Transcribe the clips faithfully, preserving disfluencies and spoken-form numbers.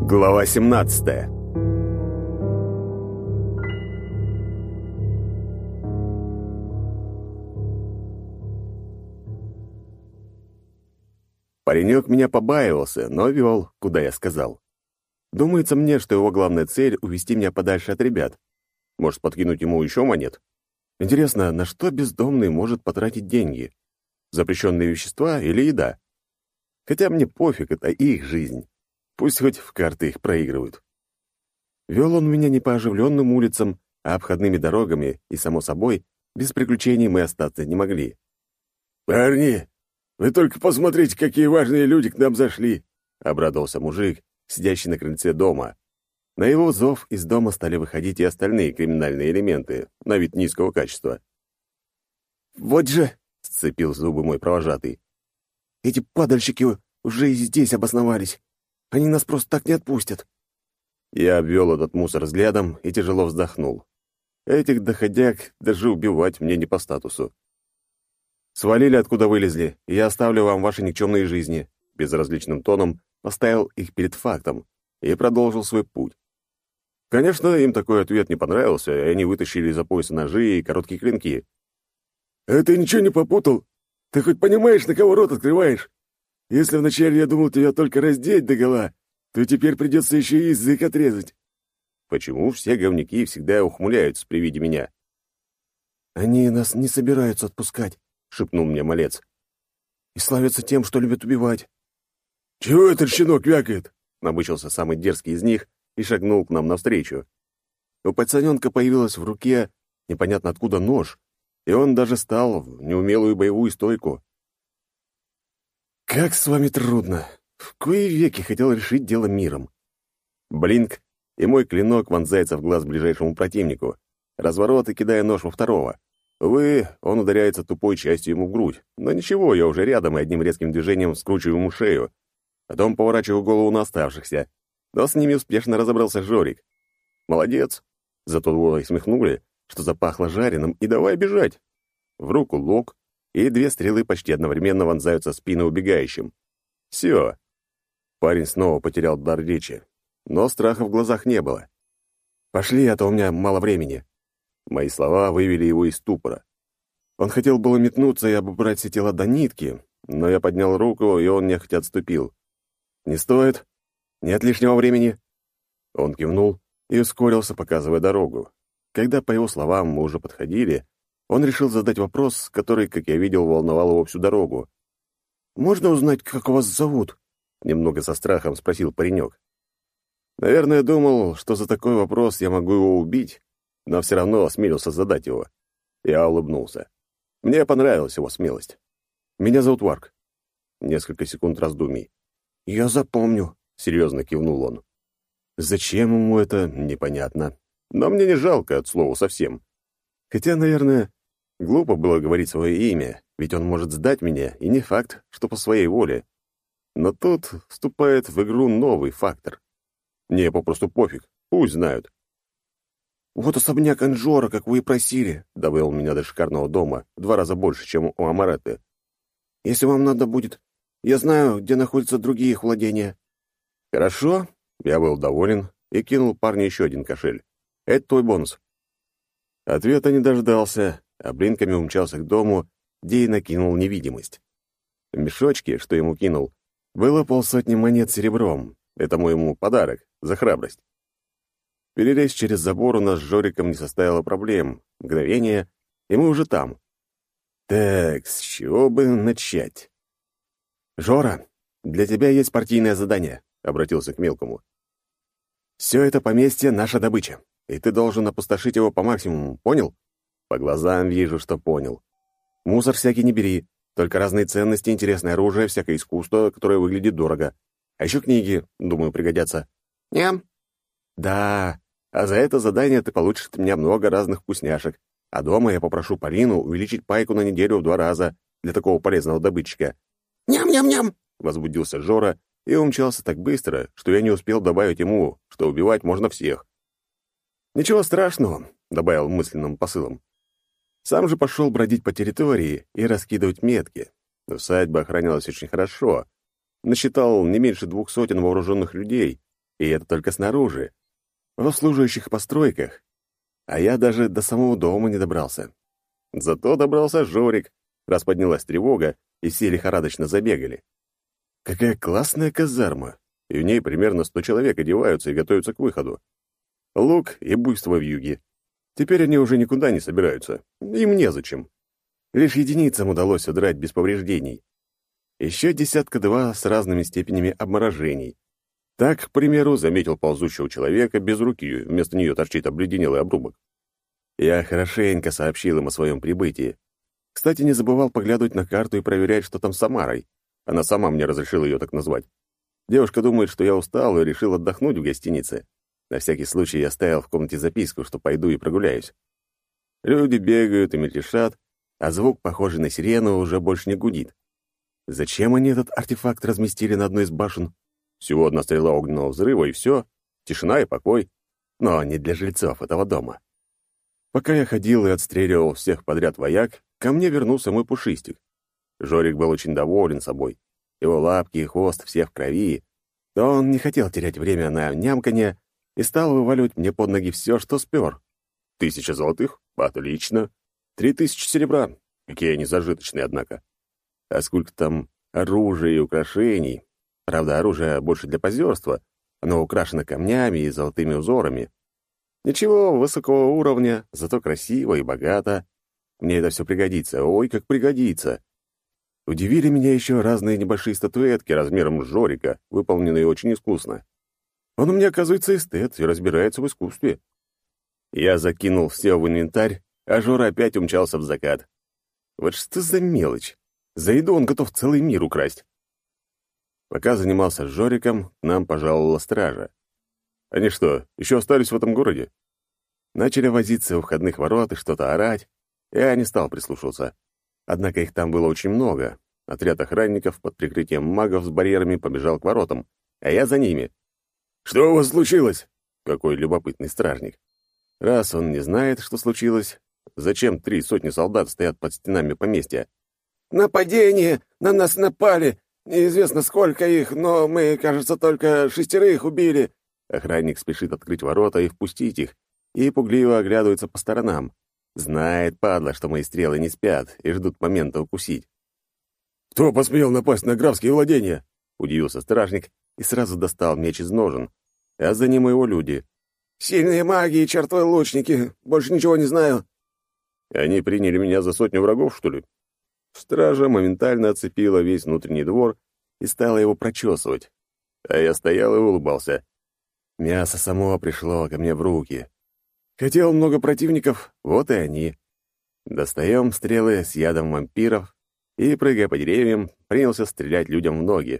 Глава семнадцатая. Паренек меня побаивался, но вел, куда я сказал. Думается мне, что его главная цель — увести меня подальше от ребят. Может, подкинуть ему еще монет? Интересно, на что бездомный может потратить деньги? Запрещенные вещества или еда? Хотя мне пофиг, это их жизнь. Пусть хоть в карты их проигрывают. Вел он меня не по оживленным улицам, а обходными дорогами, и, само собой, без приключений мы остаться не могли. «Парни, вы только посмотрите, какие важные люди к нам зашли!» — обрадовался мужик, сидящий на крыльце дома. На его зов из дома стали выходить и остальные криминальные элементы, на вид низкого качества. «Вот же!» — сцепил зубы мой провожатый. «Эти падальщики уже и здесь обосновались. Они нас просто так не отпустят». Я обвел этот мусор взглядом и тяжело вздохнул. Этих доходяг даже убивать мне не по статусу. «Свалили, откуда вылезли, и я оставлю вам ваши никчемные жизни», безразличным тоном поставил их перед фактом и продолжил свой путь. Конечно, им такой ответ не понравился, и они вытащили из-за пояса ножи и короткие клинки. «А ты ничего не попутал? Ты хоть понимаешь, на кого рот открываешь? Если вначале я думал тебя только раздеть догола, то теперь придется еще и язык отрезать». Почему все говнюки всегда ухмыляются при виде меня? «Они нас не собираются отпускать», — шепнул мне малец. «И славятся тем, что любят убивать». «Чего этот щенок вякает?» — набычился самый дерзкий из них и шагнул к нам навстречу. У пацаненка появилась в руке непонятно откуда нож, и он даже стал в неумелую боевую стойку. «Как с вами трудно! В кои веки хотел решить дело миром». Блинк, и мой клинок вонзается в глаз ближайшему противнику. Разворот и кидая нож во второго. Увы, он ударяется тупой частью ему в грудь. Но ничего, я уже рядом и одним резким движением скручиваю ему шею. Потом поворачиваю голову на оставшихся. Но с ними успешно разобрался Жорик. Молодец. Зато двое смехнули, что запахло жареным, и давай бежать. В руку лук, и две стрелы почти одновременно вонзаются в спину убегающим. Все. Парень снова потерял дар речи. Но страха в глазах не было. «Пошли, а то у меня мало времени». Мои слова вывели его из ступора. Он хотел было метнуться и обобрать все тела до нитки, но я поднял руку, и он нехотя отступил. «Не стоит. Нет лишнего времени». Он кивнул и ускорился, показывая дорогу. Когда, по его словам, мы уже подходили, он решил задать вопрос, который, как я видел, волновал его всю дорогу. «Можно узнать, как вас зовут?» — немного со страхом спросил паренек. Наверное, думал, что за такой вопрос я могу его убить, но все равно осмелился задать его. Я улыбнулся. Мне понравилась его смелость. «Меня зовут Варк». Несколько секунд раздумий. «Я запомню», — серьезно кивнул он. Зачем ему это, непонятно. Но мне не жалко, от слова совсем. Хотя, наверное, глупо было говорить свое имя, ведь он может сдать меня, и не факт, что по своей воле. Но тут вступает в игру новый фактор. Мне попросту пофиг, пусть знают. «Вот особняк Анжора, как вы и просили», — довел меня до шикарного дома, в два раза больше, чем у Амареты. «Если вам надо будет, я знаю, где находятся другие их владения». «Хорошо», — я был доволен и кинул парню еще один кошель. «Это твой бонус». Ответа не дождался, а блинками умчался к дому, где и накинул невидимость. В мешочке, что ему кинул, было полсотни монет серебром. Это мой ему подарок за храбрость. Перелезть через забор у нас с Жориком не составило проблем. Мгновение, и мы уже там. Так, с чего бы начать? «Жора, для тебя есть партийное задание», — обратился к мелкому. «Все это поместье — наша добыча, и ты должен опустошить его по максимуму, понял?» По глазам вижу, что понял. «Мусор всякий не бери, только разные ценности, интересное оружие, всякое искусство, которое выглядит дорого. А еще книги, думаю, пригодятся». «Ням». «Да, а за это задание ты получишь от меня много разных вкусняшек, а дома я попрошу Полину увеличить пайку на неделю в два раза для такого полезного добытчика». «Ням-ням-ням!» — возбудился Жора и умчался так быстро, что я не успел добавить ему, что убивать можно всех. «Ничего страшного», — добавил мысленным посылом. Сам же пошел бродить по территории и раскидывать метки. Усадьба охранялась очень хорошо. Насчитал не меньше двух сотен вооруженных людей, И это только снаружи, в обслуживающих постройках. А я даже до самого дома не добрался. Зато добрался Жорик, раз поднялась тревога, и все лихорадочно забегали. Какая классная казарма, и в ней примерно сто человек одеваются и готовятся к выходу. Лук и буйство в юге. Теперь они уже никуда не собираются. Им незачем. Лишь единицам удалось удрать без повреждений. Еще десятка-два с разными степенями обморожений. Так, к примеру, заметил ползущего человека без руки, вместо нее торчит обледенелый обрубок. Я хорошенько сообщил им о своем прибытии. Кстати, не забывал поглядывать на карту и проверять, что там с Самарой. Она сама мне разрешила ее так назвать. Девушка думает, что я устал и решил отдохнуть в гостинице. На всякий случай я оставил в комнате записку, что пойду и прогуляюсь. Люди бегают и мельтешат, а звук, похожий на сирену, уже больше не гудит. Зачем они этот артефакт разместили на одной из башен? Всего одна стрела огненного взрыва, и все. Тишина и покой. Но не для жильцов этого дома. Пока я ходил и отстреливал всех подряд вояк, ко мне вернулся мой пушистик. Жорик был очень доволен собой. Его лапки и хвост все в крови. Но он не хотел терять время на нямканье и стал вываливать мне под ноги все, что спер. Тысяча золотых? Отлично. Три тысячи серебра. Какие они зажиточные, однако. А сколько там оружия и украшений. Правда, оружие больше для позерства. Оно украшено камнями и золотыми узорами. Ничего, высокого уровня, зато красиво и богато. Мне это все пригодится. Ой, как пригодится. Удивили меня еще разные небольшие статуэтки размером с Жорика, выполненные очень искусно. Он у меня, оказывается, эстет и разбирается в искусстве. Я закинул все в инвентарь, а Жора опять умчался в закат. Вот что за мелочь. За еду он готов целый мир украсть. Пока занимался с Жориком, к нам пожаловала стража. Они что, еще остались в этом городе? Начали возиться у входных ворот и что-то орать. Я не стал прислушиваться. Однако их там было очень много. Отряд охранников под прикрытием магов с барьерами побежал к воротам, а я за ними. «Что у вас случилось?» Какой любопытный стражник. Раз он не знает, что случилось, зачем три сотни солдат стоят под стенами поместья? «Нападение! На нас напали! Неизвестно, сколько их, но мы, кажется, только шестерых убили!» Охранник спешит открыть ворота и впустить их, и пугливо оглядывается по сторонам. Знает, падла, что мои стрелы не спят и ждут момента укусить. «Кто посмел напасть на графские владения?» — удивился стражник и сразу достал меч из ножен, а за ним его люди. «Сильные маги и чертовы лучники. Больше ничего не знаю». Они приняли меня за сотню врагов, что ли? Стража моментально оцепила весь внутренний двор и стала его прочесывать. А я стоял и улыбался. Мясо само пришло ко мне в руки. Хотел много противников, вот и они. Достаем стрелы с ядом вампиров и, прыгая по деревьям, принялся стрелять людям в ноги.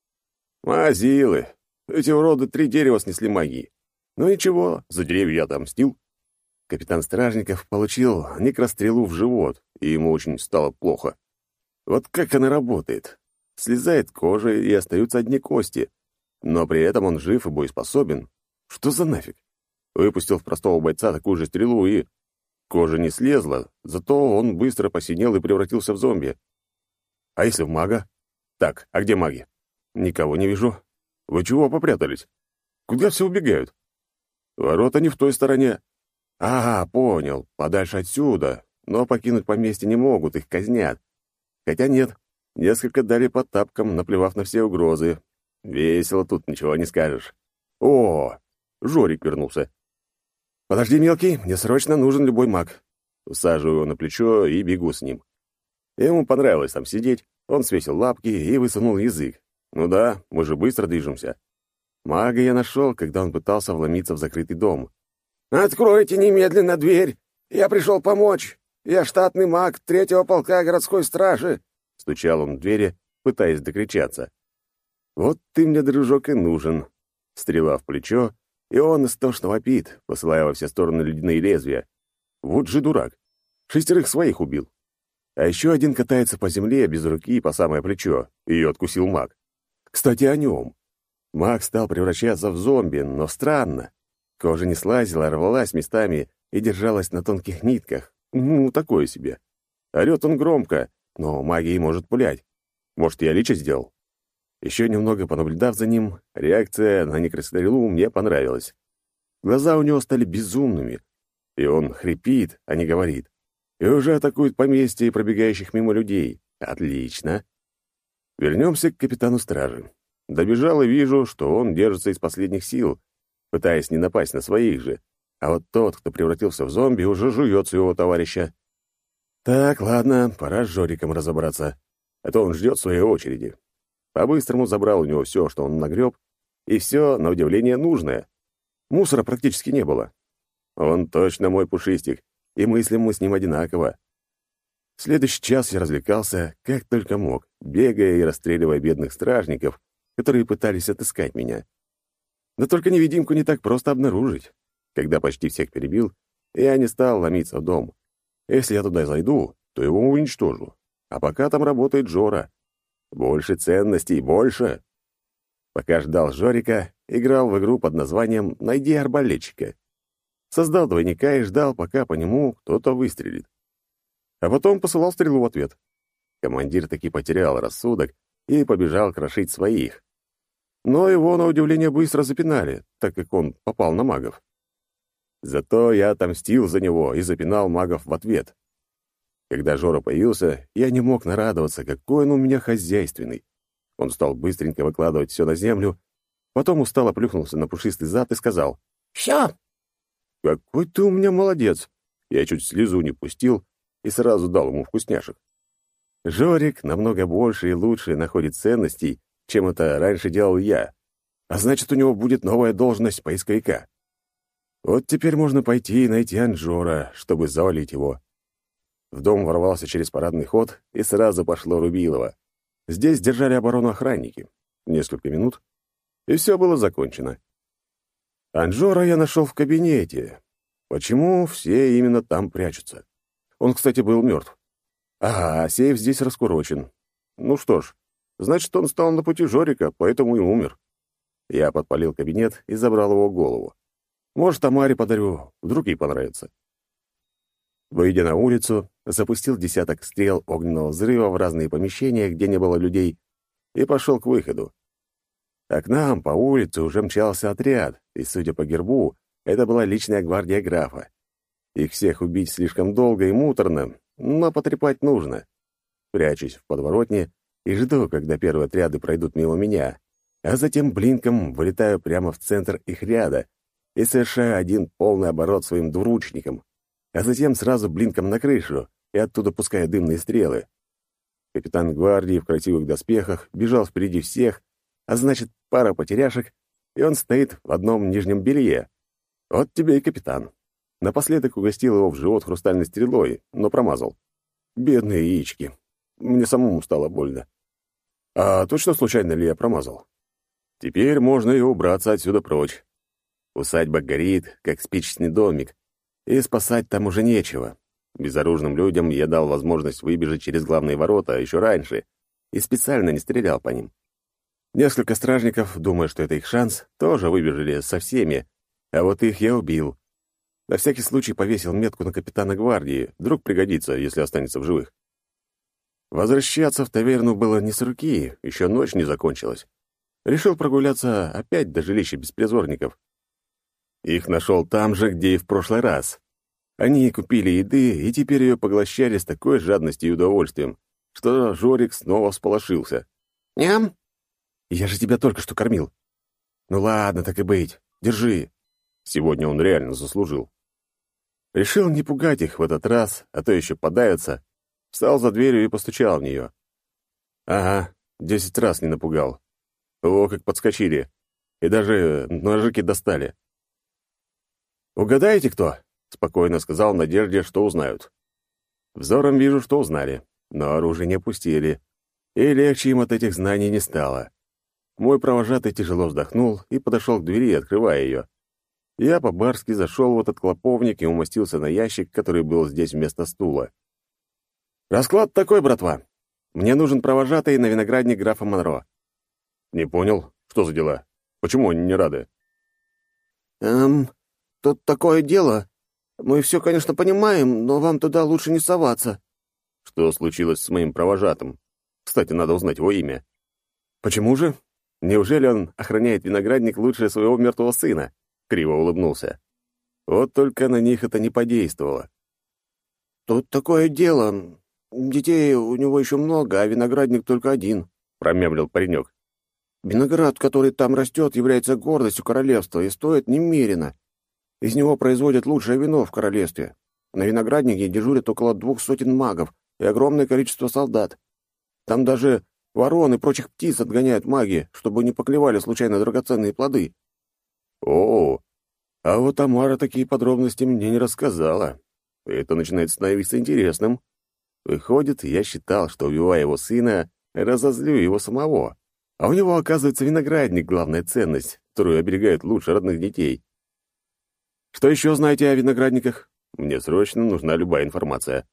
Мазилы! Эти уроды три дерева снесли магии. Но ничего, за деревья я отомстил. Капитан Стражников получил некрострелу в живот, и ему очень стало плохо. Вот как она работает. Слезает кожа, и остаются одни кости. Но при этом он жив и боеспособен. Что за нафиг? Выпустил в простого бойца такую же стрелу, и... Кожа не слезла, зато он быстро посинел и превратился в зомби. А если в мага? Так, а где маги? Никого не вижу. Вы чего попрятались? Куда все убегают? Ворота не в той стороне. Ага, понял, подальше отсюда. Но покинуть поместье не могут, их казнят. Хотя нет, несколько дали по тапкам, наплевав на все угрозы. Весело тут, ничего не скажешь. О, Жорик вернулся. «Подожди, мелкий, мне срочно нужен любой маг». Усаживаю его на плечо и бегу с ним. Ему понравилось там сидеть, он свесил лапки и высунул язык. Ну да, мы же быстро движемся. Мага я нашел, когда он пытался вломиться в закрытый дом. «Откройте немедленно дверь! Я пришел помочь! Я штатный маг третьего полка городской стражи!» Стучал он в двери, пытаясь докричаться. «Вот ты мне, дружок, и нужен». Стрела в плечо, и он истошно вопит, посылая во все стороны ледяные лезвия. Вот же дурак. Шестерых своих убил. А еще один катается по земле без руки по самое плечо. Ее откусил маг. Кстати, о нем. Маг стал превращаться в зомби, но странно. Кожа не слазила, рвалась местами и держалась на тонких нитках. Ну, такое себе. Орет он громко, но магией может пулять. Может, я лича сделал? Еще немного понаблюдав за ним, реакция на некрострелу мне понравилась. Глаза у него стали безумными, и он хрипит, а не говорит. И уже атакует поместье и пробегающих мимо людей. Отлично. Вернемся к капитану стражи. Добежал и вижу, что он держится из последних сил, пытаясь не напасть на своих же. А вот тот, кто превратился в зомби, уже жует своего товарища. Так, ладно, пора с Жориком разобраться, а то он ждет своей очереди. По-быстрому забрал у него все, что он нагреб, и все, на удивление, нужное. Мусора практически не было. Он точно мой пушистик, и мыслим мы с ним одинаково. В следующий час я развлекался как только мог, бегая и расстреливая бедных стражников, которые пытались отыскать меня. Да только невидимку не так просто обнаружить. Когда почти всех перебил, я не стал ломиться в дом. Если я туда зайду, то его уничтожу. А пока там работает Жора. Больше ценностей, больше. Пока ждал Жорика, играл в игру под названием «Найди арбалетчика». Создал двойника и ждал, пока по нему кто-то выстрелит. А потом посылал стрелу в ответ. Командир таки потерял рассудок и побежал крошить своих. Но его, на удивление, быстро запинали, так как он попал на магов. Зато я отомстил за него и запинал магов в ответ. Когда Жора появился, я не мог нарадоваться, какой он у меня хозяйственный. Он стал быстренько выкладывать все на землю, потом устало плюхнулся на пушистый зад и сказал: «Все!» «Какой ты у меня молодец!» Я чуть слезу не пустил и сразу дал ему вкусняшек. Жорик намного больше и лучше находит ценностей, чем это раньше делал я, а значит, у него будет новая должность поисковика. Вот теперь можно пойти и найти Анжора, чтобы завалить его. В дом ворвался через парадный ход, и сразу пошло Рубилово. Здесь держали оборону охранники. Несколько минут, и все было закончено. Анжора я нашел в кабинете. Почему все именно там прячутся? Он, кстати, был мертв. Ага, сейф здесь раскурочен. Ну что ж, значит, он стал на пути Жорика, поэтому и умер. Я подпалил кабинет и забрал его голову. Может, Тамаре подарю, вдруг ей понравится. Выйдя на улицу, запустил десяток стрел огненного взрыва в разные помещения, где не было людей, и пошел к выходу. А к нам по улице уже мчался отряд, и, судя по гербу, это была личная гвардия графа. Их всех убить слишком долго и муторно, но потрепать нужно. Прячусь в подворотне и жду, когда первые отряды пройдут мимо меня, а затем блинком вылетаю прямо в центр их ряда и совершаю один полный оборот своим двуручником, а затем сразу блинком на крышу и оттуда пускаю дымные стрелы. Капитан гвардии в красивых доспехах бежал впереди всех, а значит, пара потеряшек, и он стоит в одном нижнем белье. Вот тебе и капитан. Напоследок угостил его в живот хрустальной стрелой, но промазал. Бедные яички. Мне самому стало больно. А точно случайно ли я промазал? Теперь можно и убраться отсюда прочь. Усадьба горит, как спичечный домик, и спасать там уже нечего. Безоружным людям я дал возможность выбежать через главные ворота еще раньше и специально не стрелял по ним. Несколько стражников, думая, что это их шанс, тоже выбежали со всеми, а вот их я убил. На всякий случай повесил метку на капитана гвардии, вдруг пригодится, если останется в живых. Возвращаться в таверну было не с руки, еще ночь не закончилась. Решил прогуляться опять до жилища беспризорников. Их нашел там же, где и в прошлый раз. Они купили еды и теперь ее поглощали с такой жадностью и удовольствием, что Жорик снова всполошился. «Ням! Я же тебя только что кормил». «Ну ладно, так и быть. Держи». Сегодня он реально заслужил. Решил не пугать их в этот раз, а то еще подавятся. Встал за дверью и постучал в нее. Ага, десять раз не напугал. О, как подскочили. И даже ножики достали. «Угадаете, кто?» — спокойно сказал в надежде, что узнают. Взором вижу, что узнали, но оружие не опустили, и легче им от этих знаний не стало. Мой провожатый тяжело вздохнул и подошел к двери, открывая ее. Я по-барски зашел в этот клоповник и умостился на ящик, который был здесь вместо стула. «Расклад такой, братва. Мне нужен провожатый на виноградник графа Монро». «Не понял, что за дела? Почему они не рады?» «Эм, тут такое дело. Мы все, конечно, понимаем, но вам туда лучше не соваться». «Что случилось с моим провожатым? Кстати, надо узнать его имя». Почему же? Неужели он охраняет виноградник лучше своего мертвого сына? Криво улыбнулся. Вот только на них это не подействовало. Тут такое дело. Детей у него еще много, а виноградник только один, Промямлил паренек. Виноград, который там растет, является гордостью королевства и стоит немерено. Из него производят лучшее вино в королевстве. На винограднике дежурят около двух сотен магов и огромное количество солдат. Там даже ворон и прочих птиц отгоняют маги, чтобы не поклевали случайно драгоценные плоды. О, а вот Тамара такие подробности мне не рассказала. Это начинает становиться интересным. Выходит, я считал, что, убивая его сына, разозлю его самого. А у него, оказывается, виноградник — главная ценность, которую оберегают лучше родных детей. Что еще знаете о виноградниках? Мне срочно нужна любая информация.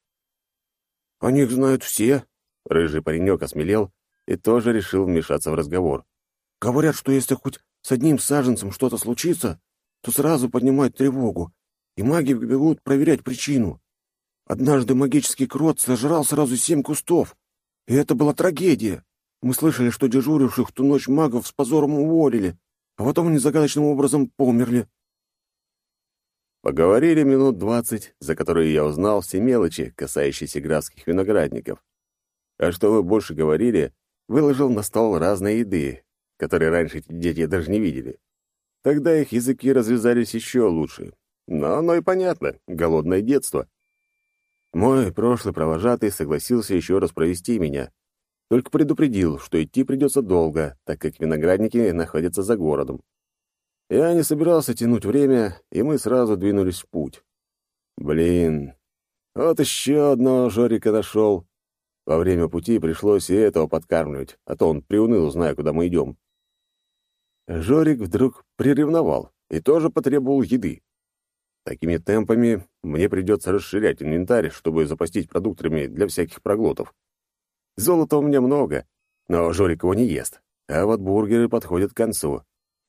О них знают все. Рыжий паренек осмелел и тоже решил вмешаться в разговор. Говорят, что если хоть с одним саженцем что-то случится, то сразу поднимают тревогу, и маги бегут проверять причину. Однажды магический крот сожрал сразу семь кустов, и это была трагедия. Мы слышали, что дежуривших в ту ночь магов с позором уволили, а потом они загадочным образом померли. Поговорили минут двадцать, за которые я узнал все мелочи, касающиеся графских виноградников. А что вы больше говорили, выложил на стол разные еды, которые раньше эти дети даже не видели. Тогда их языки развязались еще лучше. Но оно и понятно — голодное детство. Мой прошлый провожатый согласился еще раз провести меня, только предупредил, что идти придется долго, так как виноградники находятся за городом. Я не собирался тянуть время, и мы сразу двинулись в путь. Блин, вот еще одного Жорика нашел. Во время пути пришлось и этого подкармливать, а то он приуныл, зная, куда мы идем. Жорик вдруг приревновал и тоже потребовал еды. Такими темпами мне придется расширять инвентарь, чтобы запастись продуктами для всяких проглотов. Золота у меня много, но Жорик его не ест, а вот бургеры подходят к концу.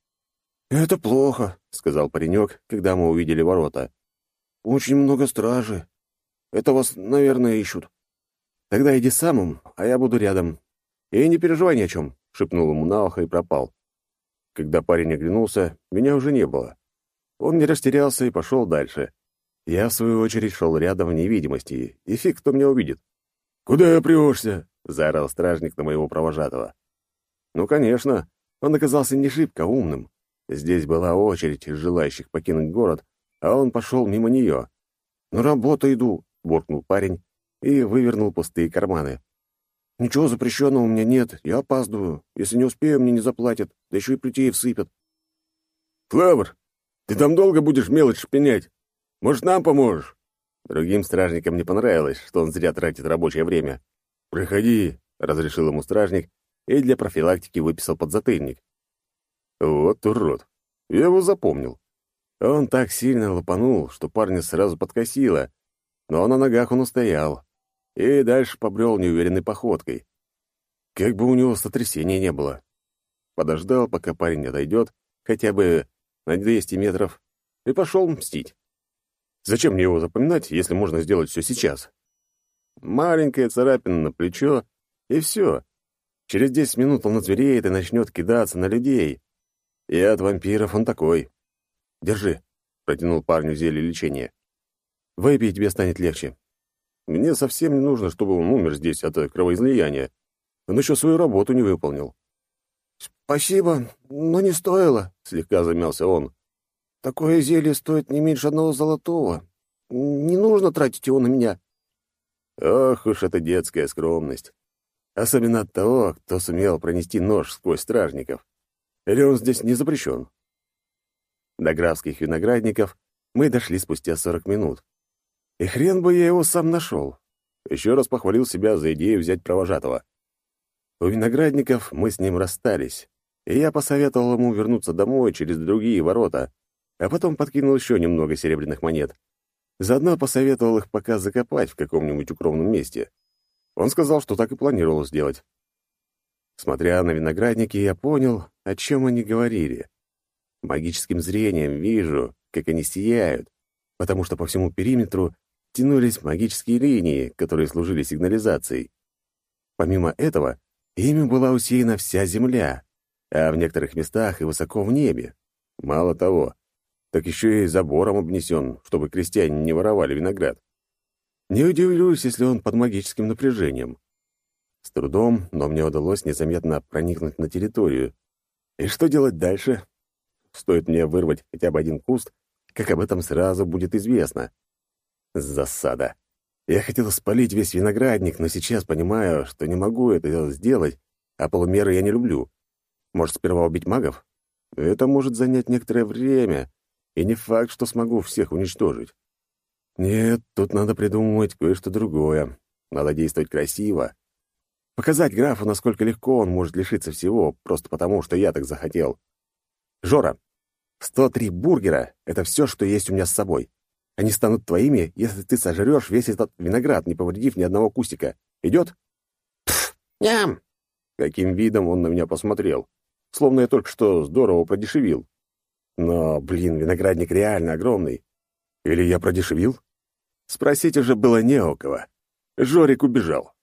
«Это плохо», — сказал паренек, когда мы увидели ворота. «Очень много стражи. Это вас, наверное, ищут». «Тогда иди сам, а я буду рядом. И не переживай ни о чем», — шепнул ему на ухо и пропал. Когда парень оглянулся, меня уже не было. Он не растерялся и пошел дальше. Я, в свою очередь, шел рядом в невидимости, и фиг кто меня увидит. «Куда я прешься?» — заорал стражник на моего провожатого. Ну, конечно, он оказался не шибко умным. Здесь была очередь из желающих покинуть город, а он пошел мимо нее. «На работу иду», — буркнул парень и вывернул пустые карманы. «Ничего запрещенного у меня нет, я опаздываю. Если не успею, мне не заплатят, да еще и плетей всыпят». «Клавр, ты там долго будешь мелочь шпинять? Может, нам поможешь?» Другим стражникам не понравилось, что он зря тратит рабочее время. «Приходи», — разрешил ему стражник и для профилактики выписал подзатыльник. Вот урод. Я его запомнил. Он так сильно лопанул, что парня сразу подкосило, но на ногах он устоял и дальше побрел неуверенной походкой. Как бы у него сотрясения не было. Подождал, пока парень отойдет, хотя бы на двести метров, и пошел мстить. Зачем мне его запоминать, если можно сделать все сейчас? Маленькая царапина на плечо, и все. Через десять минут он озвереет и начнет кидаться на людей. И от вампиров он такой. «Держи», — протянул парню зелье лечения. «Выпей, тебе станет легче. Мне совсем не нужно, чтобы он умер здесь от кровоизлияния. Он еще свою работу не выполнил». «Спасибо, но не стоило», — слегка замялся он. «Такое зелье стоит не меньше одного золотого. Не нужно тратить его на меня». Ох уж эта детская скромность. Особенно от того, кто сумел пронести нож сквозь стражников. Или он здесь не запрещен? До графских виноградников мы дошли спустя сорок минут. И хрен бы я его сам нашел. Еще раз похвалил себя за идею взять провожатого. У виноградников мы с ним расстались, и я посоветовал ему вернуться домой через другие ворота, а потом подкинул еще немного серебряных монет. Заодно посоветовал их пока закопать в каком-нибудь укромном месте. Он сказал, что так и планировал сделать. Смотря на виноградники, я понял, о чем они говорили. Магическим зрением вижу, как они сияют, потому что по всему периметру тянулись магические линии, которые служили сигнализацией. Помимо этого, Ими была усеяна вся земля, а в некоторых местах и высоко в небе. Мало того, так еще и забором обнесен, чтобы крестьяне не воровали виноград. Не удивлюсь, если он под магическим напряжением. С трудом, но мне удалось незаметно проникнуть на территорию. И что делать дальше? Стоит мне вырвать хотя бы один куст, как об этом сразу будет известно. Засада. Я хотел спалить весь виноградник, но сейчас понимаю, что не могу это сделать, а полумеры я не люблю. Может, сперва убить магов? Это может занять некоторое время, и не факт, что смогу всех уничтожить. Нет, тут надо придумывать кое-что другое. Надо действовать красиво. Показать графу, насколько легко он может лишиться всего, просто потому, что я так захотел. Жора, сто три бургера — это все, что есть у меня с собой. Они станут твоими, если ты сожрешь весь этот виноград, не повредив ни одного кустика. Идет? Пф, ням! Каким видом он на меня посмотрел. Словно я только что здорово продешевил. Но, блин, виноградник реально огромный. Или я продешевил? Спросить уже было не у кого. Жорик убежал.